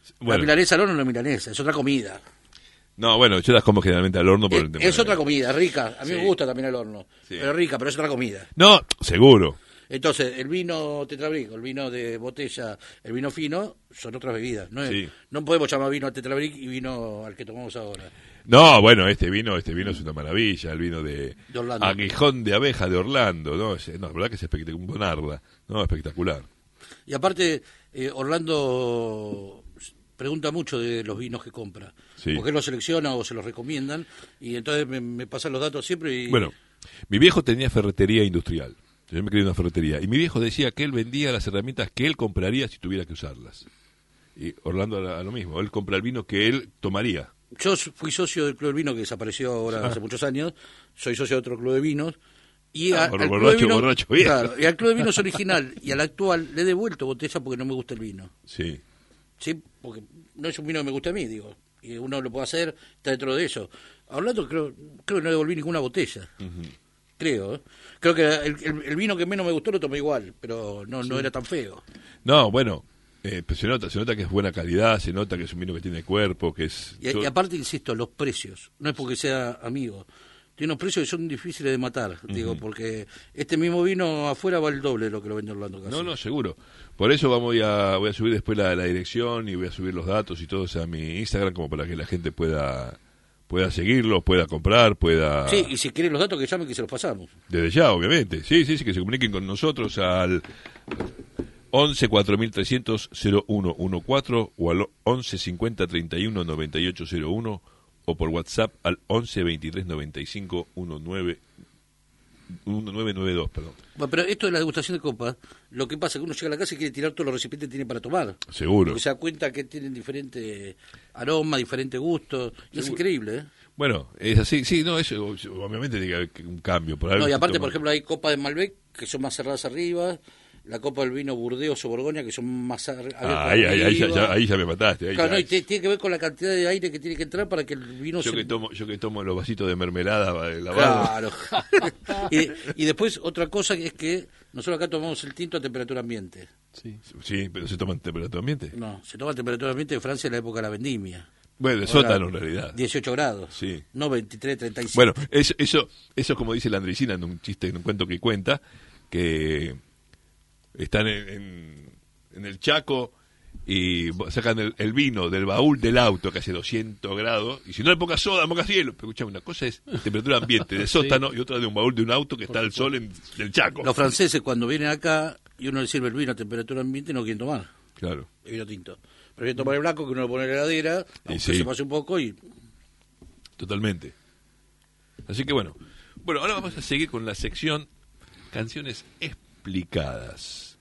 La Bueno, milanesa al horno no es milanesa, es otra comida. no, bueno, yo las como generalmente al horno por el tema Es de- otra comida, rica. A mí Sí. me gusta también al horno. Sí. Pero rica, pero es otra comida. No, seguro. Entonces, el vino tetrabric, el vino de botella, el vino fino, son otras bebidas. No, Sí. no podemos llamar vino tetrabric y vino al que tomamos ahora. No, bueno, este vino es una maravilla, el vino de Orlando. Aguijón de Abeja de Orlando, ¿no? La verdad que es espectacular, un bonarda, ¿no? Espectacular. Y aparte, Orlando pregunta mucho de los vinos que compra. Sí. Porque él los selecciona o se los recomiendan. Y entonces me pasan los datos siempre. Y Bueno, mi viejo tenía ferretería industrial. Yo me crié en una ferretería. Y mi viejo decía que él vendía las herramientas que él compraría si tuviera que usarlas. Y Orlando a lo mismo. Él compra el vino que él tomaría. Yo fui socio del Club del Vino, que desapareció ahora hace muchos años. Soy socio de otro Club de Vinos. Y al Club de borracho viejo. claro, y al Club de Vinos original y al actual le he devuelto botella porque no me gusta el vino. Sí. Sí, porque no es un vino que me guste a mí, digo. Y uno lo puede hacer, está dentro de eso. A Orlando creo que no devolví ninguna botella. Creo, ¿eh? Creo que el vino que menos me gustó lo tomé igual, pero no era tan feo. No, bueno, pues se nota que es buena calidad, se nota que es un vino que tiene cuerpo, que es... Y aparte, insisto, los precios. No es porque sea amigo. Tiene unos precios que son difíciles de matar, digo, porque este mismo vino afuera va el doble de lo que lo vende Orlando casi. No, seguro. Por eso voy a subir después la dirección y voy a subir los datos y todo a mi Instagram como para que la gente pueda seguirlo, pueda comprar, pueda... Sí, y si quieren los datos que llamen que se los pasamos. Desde ya, obviamente. Sí, que se comuniquen con nosotros al 11 4300 0114 o al 11 50 31 9801 o por WhatsApp al 11 23 95 1992, perdón. Bueno, pero esto de la degustación de copas, lo que pasa es que uno llega a la casa y quiere tirar todos los recipientes que tiene para tomar. Seguro. Porque se da cuenta que tienen diferente aroma, diferente gusto. Y es increíble, ¿eh? Bueno, es así, sí, no, eso obviamente tiene que haber un cambio. Por algo No, y se aparte, toma. por ejemplo, hay copas de Malbec que son más cerradas arriba, la copa del vino Burdeos o Borgoña que son más abiertas Ahí ya me mataste. Claro, no, y ya. tiene que ver con la cantidad de aire que tiene que entrar para que el vino Yo que tomo los vasitos de mermelada lavado. Claro. y después otra cosa es que nosotros acá tomamos el tinto a temperatura ambiente. Sí. Sí, pero se toma en temperatura ambiente. No, se toma a temperatura ambiente en Francia en la época de la vendimia. Bueno, de Ahora, sótano en realidad. 18 grados. Sí. No 23, 35. Bueno, eso como dice la Andresina en un chiste, en un cuento que cuenta, que están en el Chaco y sacan el vino del baúl del auto que hace 200 grados y si no le pongas soda, pongas hielo. Pero escuchame, una cosa es temperatura ambiente de sótano y otra de un baúl de un auto que está al sol en el Chaco. Los franceses cuando vienen acá y uno le sirve el vino a temperatura ambiente no quieren tomar Claro. el vino tinto. Prefieren tomar el blanco que uno lo pone en la heladera, aunque sí. se pase un poco y... Totalmente. Así que bueno, ahora vamos a seguir con la sección Canciones Explicadas.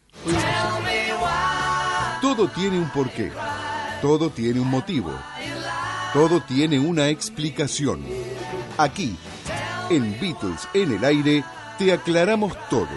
Todo tiene un porqué, todo tiene un motivo, todo tiene una explicación. Aquí, en Beatles en el aire, te aclaramos todo.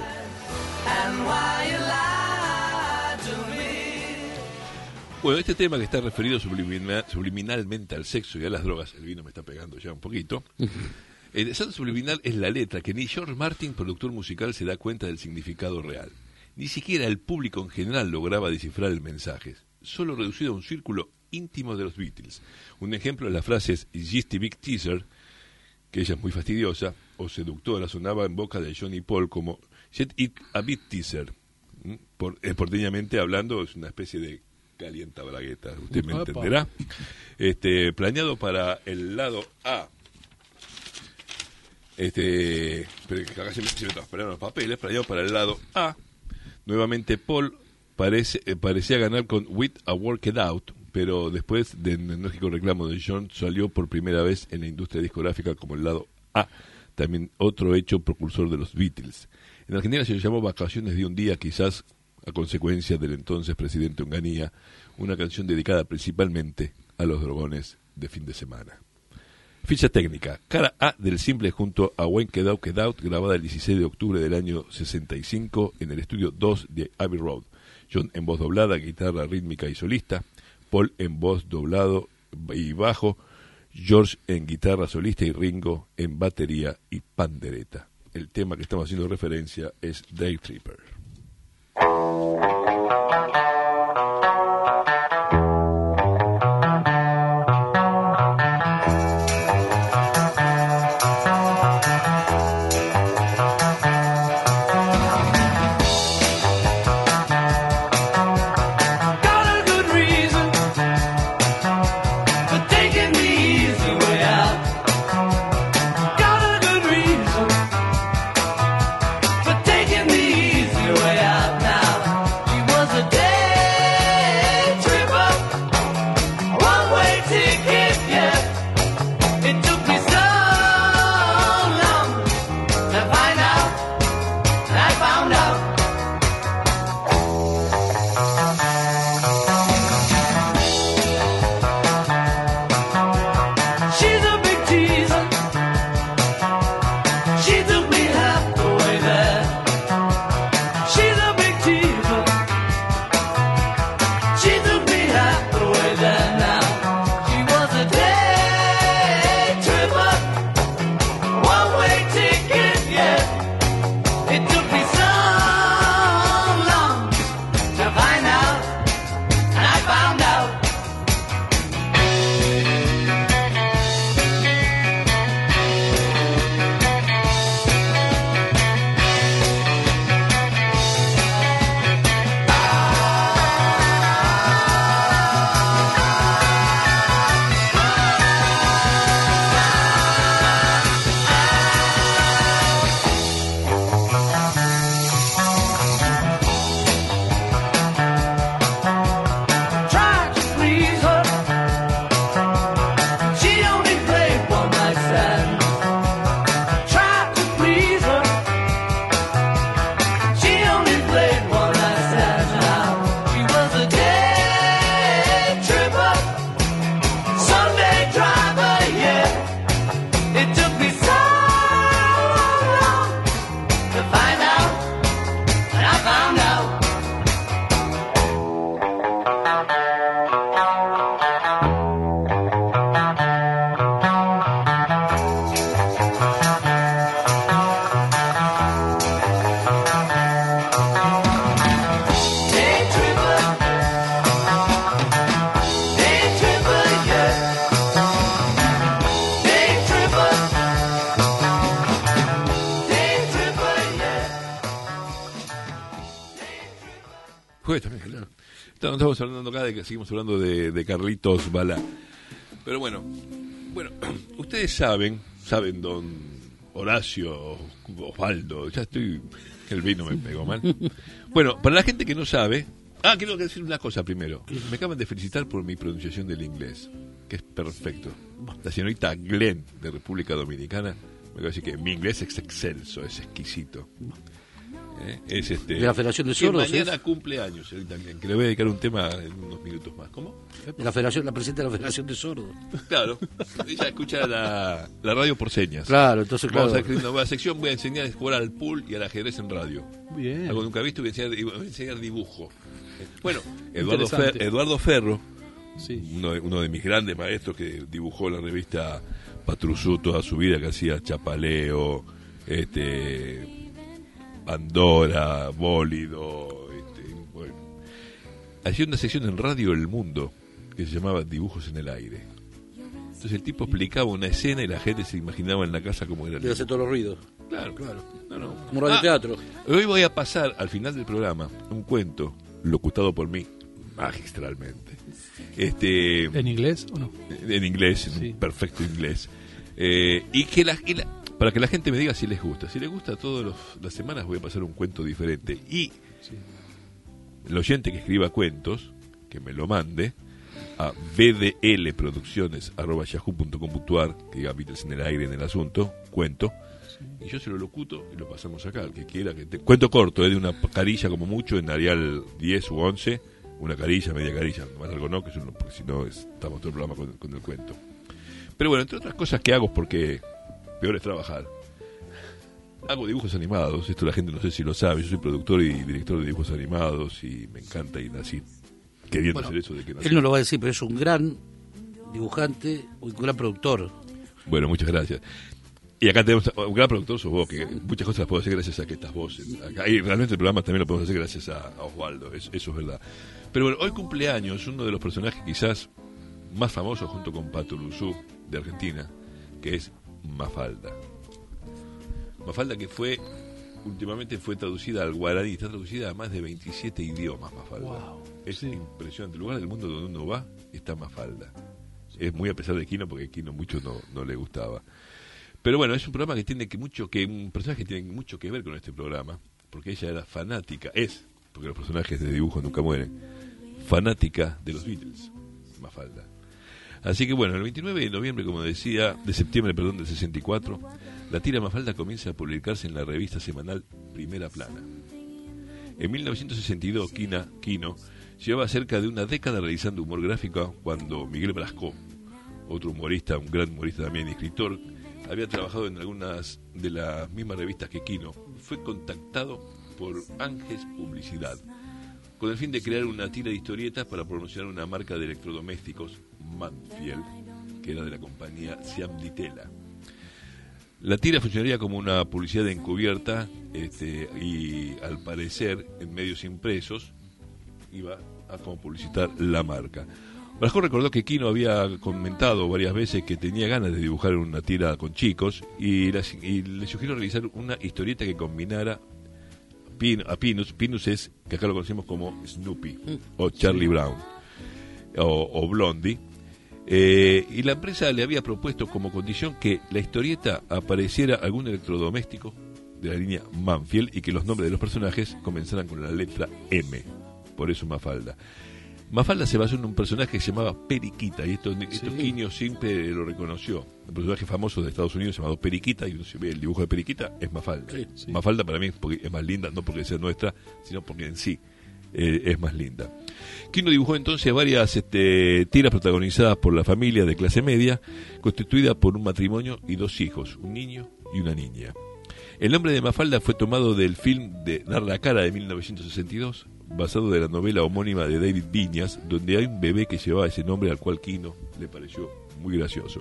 Bueno, este tema que está referido subliminalmente al sexo y a las drogas, el vino me está pegando ya un poquito. El salto subliminal es la letra que ni George Martin, productor musical, se da cuenta del significado real. Ni siquiera el público en general lograba descifrar el mensaje, solo reducido a un círculo íntimo de los Beatles. Un ejemplo es la frase "Just a Big Teaser", que ella es muy fastidiosa o seductora, sonaba en boca de John y Paul como "Just a Big Teaser". Porteñamente hablando, es una especie de calienta bragueta, usted me Opa. entenderá. Planeado para el lado A. Pero acá se me transparieron los papeles. Planeado para el lado A. Nuevamente Paul parecía ganar con "With a Work It Out", pero después del enérgico reclamo de John salió por primera vez en la industria discográfica como el lado A, también otro hecho propulsor de los Beatles. En Argentina se le llamó "Vacaciones de un día", quizás a consecuencia del entonces presidente Onganía, una canción dedicada principalmente a los drogones de fin de semana. Ficha técnica: cara A del simple junto a When Get Out, grabada el 16 de octubre del año 65 en el estudio 2 de Abbey Road. John en voz doblada, guitarra rítmica y solista, Paul en voz doblado y bajo, George en guitarra solista y Ringo en batería y pandereta. El tema que estamos haciendo referencia es Day Tripper. Estamos hablando acá de que seguimos hablando de Carlitos Balá. Pero bueno, ustedes saben don Horacio, Osvaldo, ya estoy, el vino me pegó mal. Bueno, para la gente que no sabe, quiero decir una cosa primero. Me acaban de felicitar por mi pronunciación del inglés, que es perfecto. La señorita Glenn, de República Dominicana, me acaba de decir que mi inglés es excelso, es exquisito. Es de la Federación de Sordos. Que mañana cumple años, señorita Glenn, que le voy a dedicar un tema en unos minutos más. ¿Cómo? De la presidenta de la Federación de Sordos. Claro, ella escucha la radio por señas. Claro, entonces Vamos a escribir una nueva sección, voy a enseñar a jugar al pool y al ajedrez en radio. Bien. Algo nunca visto, voy a enseñar dibujo. Bueno, Eduardo Ferro, sí. uno de mis grandes maestros que dibujó la revista Patrusú toda su vida, que hacía Chapaleo, Pandora, Bólido, bueno. Hacía una sección en Radio El Mundo que se llamaba Dibujos en el Aire. Entonces el tipo explicaba una escena y la gente se imaginaba en la casa cómo era. Le hace todos los ruidos. Claro. No. Como radioteatro. Hoy voy a pasar al final del programa un cuento locutado por mí magistralmente. ¿En inglés o no? En inglés, en un perfecto inglés. Y que para que la gente me diga si les gusta. Si les gusta, todas las semanas voy a pasar un cuento diferente. Y el oyente que escriba cuentos, que me lo mande a bdlproducciones@yahoo.com.ar, que diga Beatles en el aire en el asunto, cuento, y yo se lo locuto y lo pasamos acá. El que quiera, cuento corto, de una carilla como mucho, en Arial 10 u 11, una carilla, media carilla, más algo no, porque si no estamos todo el programa con el cuento. Pero bueno, entre otras cosas que hago, porque peor es trabajar, hago dibujos animados. Esto la gente no sé si lo sabe. Yo soy productor y director de dibujos animados y me encanta, y nací queriendo hacer eso de que nací. Él no lo va a decir, pero es un gran dibujante, un gran productor. Bueno, muchas gracias. Y acá tenemos un gran productor, sos vos, que muchas cosas las puedo hacer gracias a que estás vos acá. Y realmente el programa también lo podemos hacer gracias a Osvaldo, eso es verdad. Pero bueno, hoy cumpleaños uno de los personajes quizás más famosos junto con Patrusú de Argentina, que es Mafalda. Mafalda, que últimamente fue traducida al guaraní, está traducida a más de 27 idiomas, Mafalda. Wow, es impresionante. El lugar del mundo donde uno va está Mafalda. Es muy a pesar de Quino, porque Quino mucho no le gustaba. Pero bueno, es un programa que tiene un personaje que tiene mucho que ver con este programa, porque ella era fanática, porque los personajes de dibujo nunca mueren, fanática de los Beatles, Mafalda. Así que bueno, el 29 de noviembre, como decía, de septiembre, del 64, la tira Mafalda comienza a publicarse en la revista semanal Primera Plana. En 1962, Quino llevaba cerca de una década realizando humor gráfico cuando Miguel Brasco, otro humorista, un gran humorista también y escritor, había trabajado en algunas de las mismas revistas que Quino, fue contactado por Ángeles Publicidad con el fin de crear una tira de historietas para promocionar una marca de electrodomésticos, Manfield, que era de la compañía Siam Ditela. La tira funcionaría como una publicidad encubierta y al parecer en medios impresos iba a como publicitar la marca. Brasco recordó que Quino había comentado varias veces que tenía ganas de dibujar una tira con chicos y le sugirió realizar una historieta que combinara a Pinus es, que acá lo conocemos como Snoopy o Charlie Brown o Blondie, y la empresa le había propuesto como condición que la historieta apareciera algún electrodoméstico de la línea Manfield y que los nombres de los personajes comenzaran con la letra M, por eso Mafalda. Mafalda se basó en un personaje que se llamaba Periquita, y esto Quino siempre lo reconoció. Un personaje famoso de Estados Unidos llamado Periquita, y uno se ve el dibujo de Periquita, es Mafalda. Sí. Mafalda para mí es más linda, no porque sea nuestra, sino porque en sí es más linda. Quino dibujó entonces varias tiras protagonizadas por la familia de clase media, constituida por un matrimonio y 2 hijos, un niño y una niña. El nombre de Mafalda fue tomado del film de Dar la cara de 1962, basado de la novela homónima de David Viñas, donde hay un bebé que llevaba ese nombre, al cual Quino le pareció muy gracioso.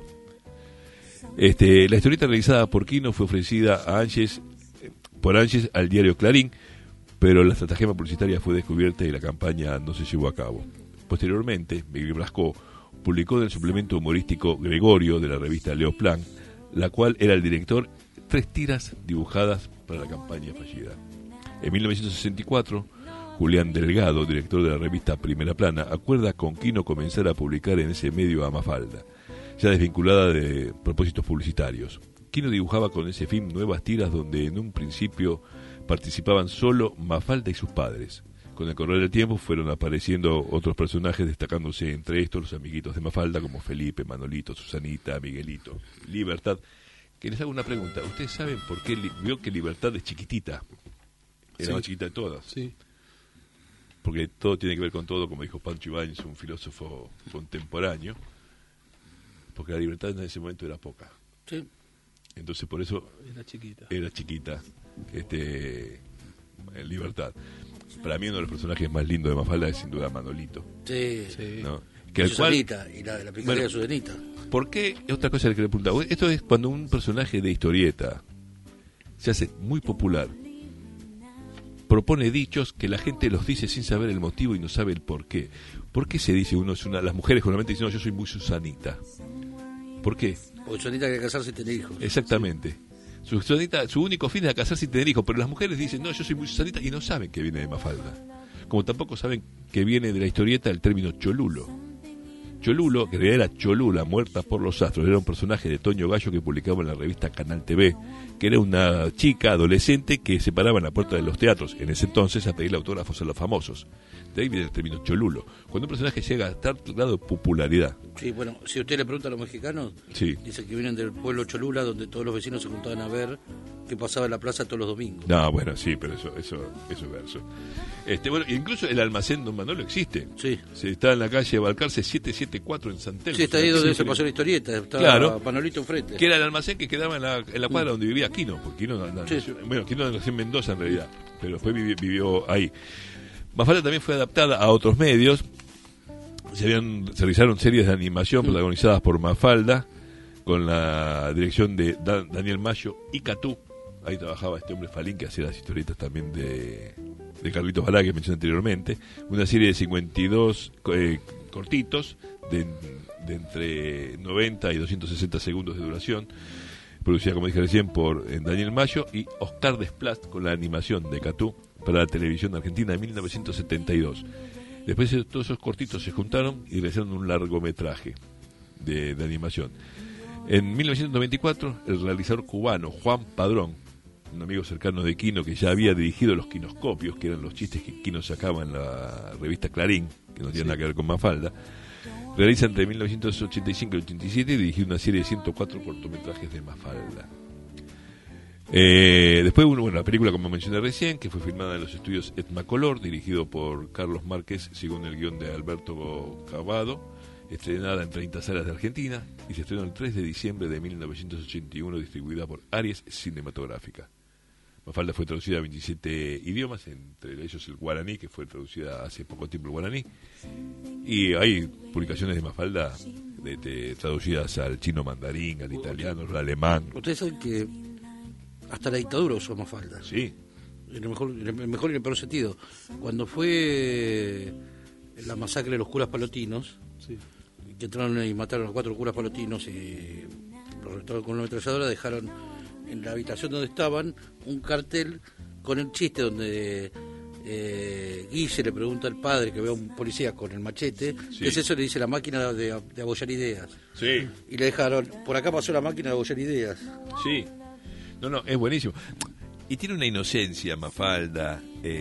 La historieta realizada por Quino fue ofrecida por Ángeles al diario Clarín, pero la estratagema publicitaria fue descubierta y la campaña no se llevó a cabo. Posteriormente, Miguel Brasco publicó en el suplemento humorístico Gregorio de la revista Leo Plan, la cual era el director, 3 tiras dibujadas para la campaña fallida. En 1964, Julián Delgado, director de la revista Primera Plana, acuerda con Quino comenzar a publicar en ese medio a Mafalda, ya desvinculada de propósitos publicitarios. Quino dibujaba con ese fin nuevas tiras donde en un principio participaban solo Mafalda y sus padres. Con el correr del tiempo fueron apareciendo otros personajes, destacándose entre estos los amiguitos de Mafalda como Felipe, Manolito, Susanita, Miguelito, Libertad. Que les hago una pregunta, ¿ustedes saben por qué vio que Libertad es chiquitita? Era la más chiquita de todas. Sí. Porque todo tiene que ver con todo, como dijo Pancho Ibáñez, un filósofo contemporáneo, porque la libertad en ese momento era poca. Sí. Entonces por eso era chiquita Libertad. Para mí uno de los personajes más lindos de Mafalda es sin duda Manolito. Sí. ¿No? Que el Susanita, y la picardía de Susanita. ¿Por qué? Otra cosa que le preguntaba. Esto es cuando un personaje de historieta se hace muy popular, propone dichos que la gente los dice sin saber el motivo y no sabe el por qué. ¿Por qué se dice las mujeres generalmente dicen, no, yo soy muy Susanita? ¿Por qué? Porque Susanita quiere casarse y tener hijos. Exactamente. Su único fin es casarse y tener hijos, pero las mujeres dicen, no, yo soy muy Susanita, y no saben que viene de Mafalda. Como tampoco saben que viene de la historieta el término cholulo. Cholulo, que en realidad era Cholula, muerta por los astros, era un personaje de Toño Gallo que publicaba en la revista Canal TV, que era una chica adolescente que se paraba en la puerta de los teatros, en ese entonces, a pedirle autógrafos a los famosos. De ahí viene el término cholulo. Cuando un personaje llega a tal grado de popularidad. Sí, bueno, si usted le pregunta a los mexicanos, dicen que vienen del pueblo Cholula, donde todos los vecinos se juntaban a ver qué pasaba en la plaza todos los domingos. No, bueno, sí, pero eso es verso. Bueno, incluso el almacén Don Manolo existe. Sí. Se está en la calle Balcarce 774 en San Telmo. Sí, está ahí donde se pasó la historieta. Estaba claro. Manolito enfrente. Que era el almacén que quedaba en la cuadra donde vivía Quino. Porque Quino Quino nació en Mendoza en realidad, pero después vivió ahí. Mafalda también fue adaptada a otros medios. Se realizaron series de animación protagonizadas por Mafalda, con la dirección de Daniel Mayo y Catú. Ahí trabajaba este hombre Falín, que hacía las historietas también de Carlitos Balá, que mencioné anteriormente. Una serie de 52 cortitos, de entre 90 y 260 segundos de duración, producida, como dije recién, por Daniel Mayo y Oscar Desplat, con la animación de Catú para la televisión argentina en 1972. Después todos esos cortitos se juntaron y realizaron un largometraje de animación. En 1994, el realizador cubano Juan Padrón, un amigo cercano de Quino que ya había dirigido los quinoscopios, que eran los chistes que Quino sacaba en la revista Clarín, que no tienen nada que ver con Mafalda, realiza entre 1985 y 87 y dirigió una serie de 104 cortometrajes de Mafalda. Después, la película, como mencioné recién, que fue filmada en los estudios Etmacolor, dirigido por Carlos Márquez, según el guión de Alberto Cavado, estrenada en 30 salas de Argentina y se estrenó el 3 de diciembre de 1981, distribuida por Aries Cinematográfica. Mafalda fue traducida a 27 idiomas, entre ellos el guaraní, que fue traducida hace poco tiempo el guaraní, y hay publicaciones de Mafalda traducidas al chino mandarín, al italiano, al alemán. Ustedes saben que hasta la dictadura usó Mafalda. Sí. En el mejor y en el peor sentido. Cuando fue la masacre de los curas palotinos, que entraron y mataron a 4 curas palotinos y los reventaron con una ametralladora, dejaron en la habitación donde estaban un cartel con el chiste donde Guille le pregunta al padre que ve a un policía con el machete, ¿qué es eso? Le dice la máquina de abollar ideas. Sí. Y le dejaron, por acá pasó la máquina de abollar ideas. Sí. No, es buenísimo. Y tiene una inocencia, Mafalda.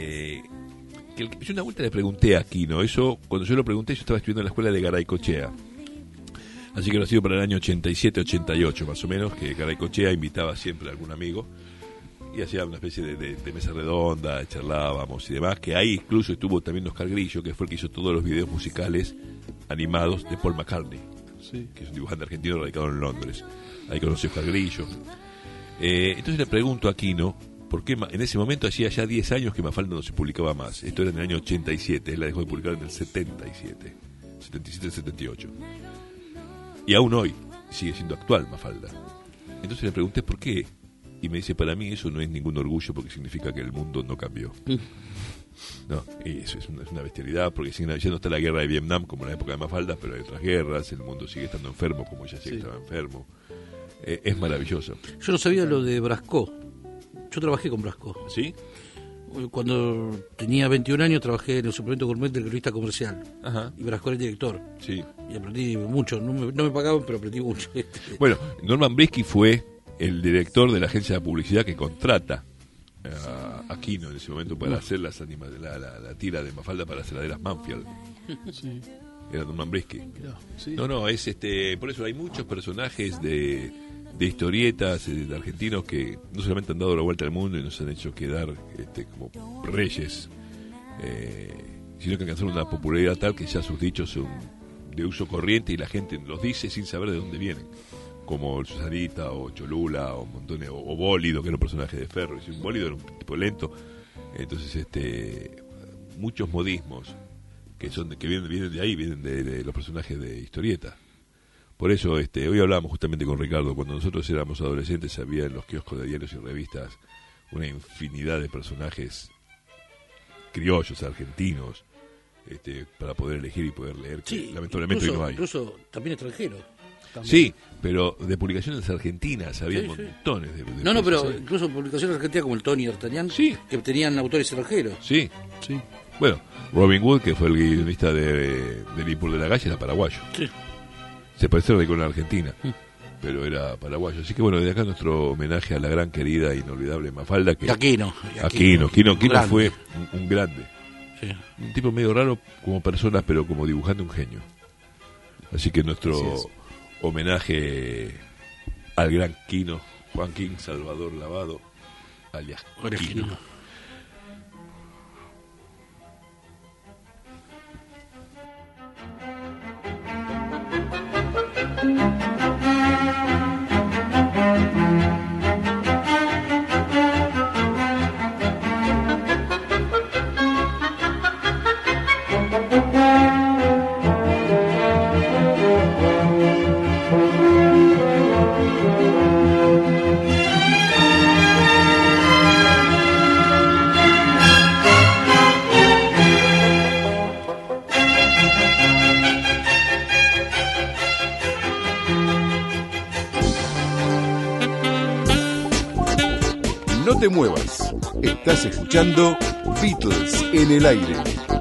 Yo una vuelta le pregunté a Quino, eso, cuando yo lo pregunté, yo estaba estudiando en la escuela de Garaycochea. Así que lo ha sido para el año 87-88, más o menos, que Garaycochea invitaba siempre a algún amigo y hacía una especie de mesa redonda, charlábamos y demás, que ahí incluso estuvo también Oscar Grillo, que fue el que hizo todos los videos musicales animados de Paul McCartney, que es un dibujante argentino radicado en Londres. Ahí conocí a Oscar Grillo. Entonces le pregunto a Quino, ¿por qué en ese momento hacía ya 10 años que Mafalda no se publicaba más? Esto era en el año 87, él la dejó de publicar en el 77-78. Y aún hoy sigue siendo actual Mafalda. Entonces le pregunté por qué, y me dice, para mí eso no es ningún orgullo porque significa que el mundo no cambió. No, y eso es una bestialidad, porque ya no está la guerra de Vietnam como en la época de Mafalda, pero hay otras guerras, el mundo sigue estando enfermo como ella sigue estaba enfermo. Es maravilloso. Yo no sabía lo de Brasco. Yo trabajé con Brasco. ¿Sí? Cuando tenía 21 años trabajé en el suplemento gourmet del Revista Comercial. Ajá. Y Brasco era el director. Sí. Y aprendí mucho. No me pagaban, pero aprendí mucho. Bueno, Norman Brisky fue el director de la agencia de publicidad que contrata a Aquino en ese momento para hacer la tira de Mafalda para las heladeras Manfield. Sí. Era Norman Brisky. Sí. No, es por eso hay muchos personajes de historietas de argentinos que no solamente han dado la vuelta al mundo y nos han hecho quedar como reyes, sino que alcanzaron una popularidad tal que ya sus dichos son de uso corriente y la gente los dice sin saber de dónde vienen, como el Susanita o Cholula o Montones o Bólido, que era un personaje de Ferro, y un Bólido era un tipo lento. Entonces muchos modismos que vienen de ahí, vienen de los personajes de historieta. Por eso hoy hablábamos justamente con Ricardo, cuando nosotros éramos adolescentes había en los kioscos de diarios y revistas una infinidad de personajes criollos, argentinos, para poder elegir y poder leer, que Sí, lamentablemente hoy no hay. Incluso también extranjeros. Sí, pero de publicaciones argentinas había Sí, montones de No, pero cosas. incluso publicaciones argentinas como el Tony D'Artagnan, Sí. que tenían autores extranjeros. Sí, Sí. bueno, Robin Hood, que fue el guionista de Liverpool de la Calle, era paraguayo. Sí. Se pareció con la Argentina, pero era paraguayo. Así que bueno, de acá nuestro homenaje a la gran querida e inolvidable Mafalda, que Y Aquino. Aquino Grande. fue un grande. Sí. Un tipo medio raro como persona, pero como dibujante un genio. Así que nuestro homenaje al gran Quino, Joaquín Salvador Lavado, alias Quino. Quino. No te muevas. Estás escuchando Beatles en el aire.